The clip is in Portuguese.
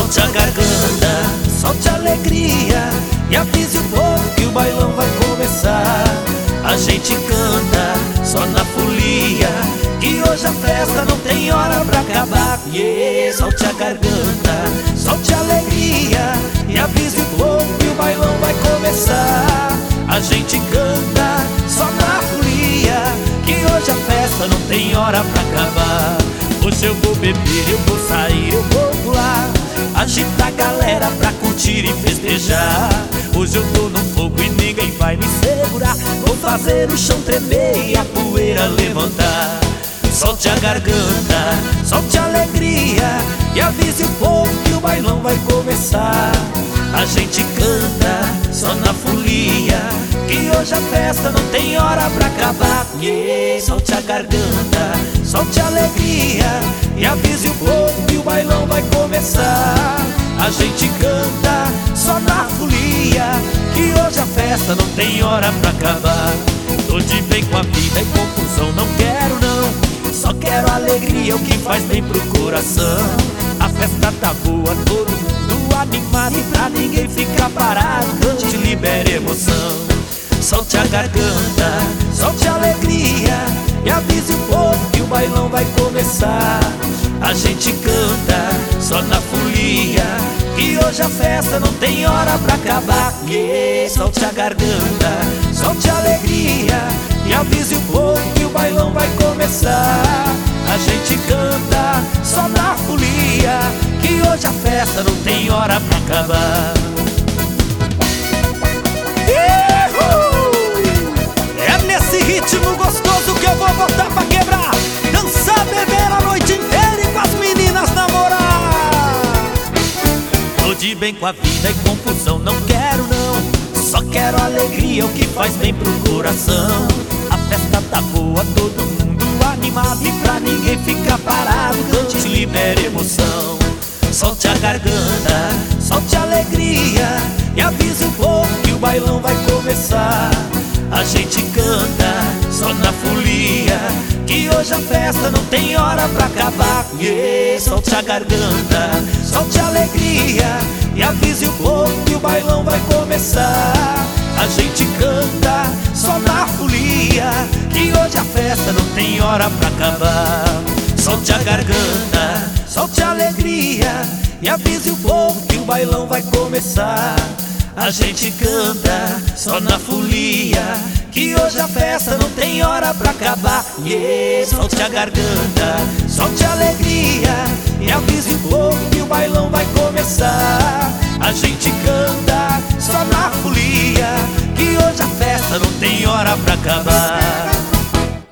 Solte a garganta, solte a alegria e avise o povo que o bailão vai começar. A gente canta só na folia, que hoje a festa não tem hora pra acabar. Solte a garganta, solte a alegria e avise o povo que o bailão vai começar. A gente canta só na folia, que hoje a festa não tem hora pra acabar. Hoje eu vou beber, eu vou sair, eu vou pular, agitar a galera pra curtir e festejar. Hoje eu tô no fogo e ninguém vai me segurar. Vou fazer o chão tremer e a poeira levantar. Solte a garganta, solte a alegria e avise o povo que o bailão vai começar. A gente canta só na folia, que hoje a festa não tem hora pra acabar. Solte a garganta, solte a alegria e avise o povo que o bailão vai começar. A gente canta só na folia, que hoje a festa não tem hora pra acabar. Tô de bem com a vida e confusão não quero não, só quero alegria, o que faz bem pro coração. A festa tá boa, todo mundo animado, e pra ninguém ficar parado, cante, libere emoção. Solte a garganta, solte a alegria e avise o povo que o bailão vai começar. A gente canta só na folia, que hoje a festa não tem hora pra acabar. Solte a garganta, solte a alegria e avise o povo que o bailão vai começar. A gente canta só na folia, que hoje a festa não tem hora pra acabar. É nesse ritmo gostoso que eu vou botar pra quebrar, dançar, beber a noite inteira e com as meninas namorar. Tô de bem com a vida e confusão não quero não, só quero alegria, o que faz bem pro coração. A festa tá boa, todo mundo animado, e pra ninguém ficar parado, cante, libere emoção. Solte a garganta, solte a alegria e avise o povo que o bailão vai começar. A gente canta só na folia, que hoje a festa não tem hora pra acabar. Solte a garganta, solte a alegria e avise o povo que o bailão vai começar. A gente canta só na folia, que hoje a festa não tem hora pra acabar. Solte a garganta, solte a alegria e avise o povo que o bailão vai começar. A gente canta só na folia, que hoje a festa não tem hora pra acabar. Solte a garganta, solte a alegria e avise o povo que o bailão vai começar. A gente canta só na folia, que hoje a festa não tem hora pra acabar.